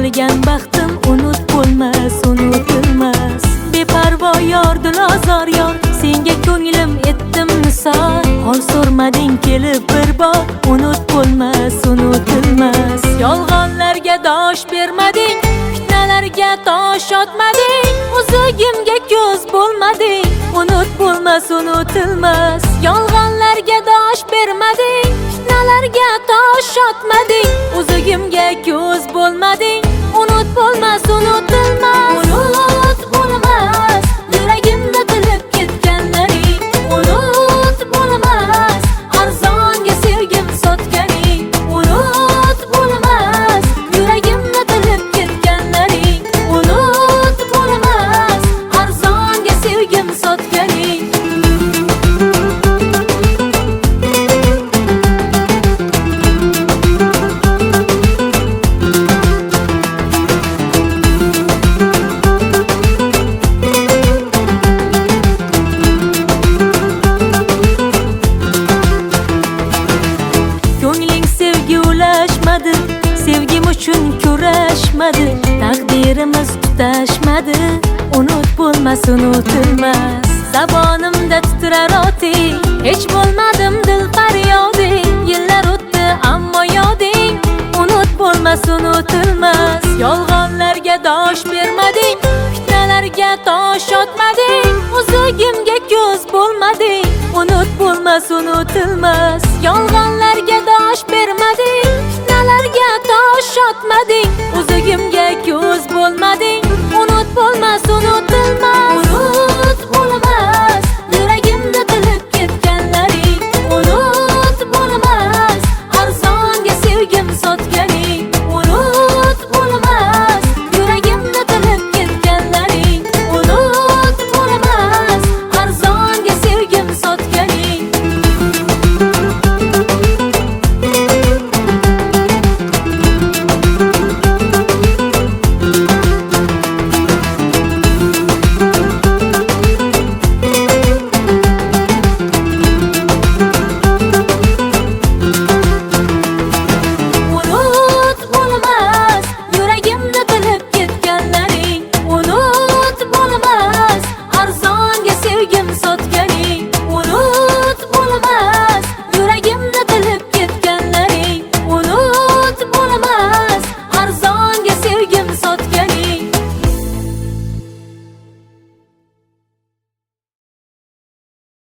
olgan baxtim unut bo'lmas, unutilmas. Beparvo yor, dilozor yor, senga ko'nglim etdim nisor. Hol so'rmading kelib bir bor, unut bo'lmas, unutilmas. Yolg'onlarga dosh bermading, fitnalarga tosh otmading, o'zigimga ko'z bo'lmading, unut bo'lmas, unutilmas. Yolg'onlarga dosh bermading, fitnalarga tosh otmading, o'zigimga ko'z bo'lmading, unut bo'lmas, unutilmas. Unut bo'lmas, yuragimda tilib ketganlaring, unut bo'lmas, arzonga sevgim sotganing, unut bo'lmas, yuragimda tilib ketganlaring, unut bo'lmas, arzonga sevgim sotganing. Ko'ngling sevgi ulashmadi, sevgim uchun kurashmadi, taqdirimiz tutashmadi, unut bo'lmas, unutilmas. Zabonimda titrar oting, hech bo'lmadim dil faryoding, yillar o'tdi ammo yoding, unut bo'lmas, unutilmas. Yolg'onlarga dosh bermading, fitnalarga tosh otmading, o'zigimga ko'z bo'lmading, unut bo'lmas, unutilmas. Yolg'onlarga dosh bermading, fitnalarga tosh otmading, o'zigimga ko'z bo'lmading, unut bo'lmas, unutilmas.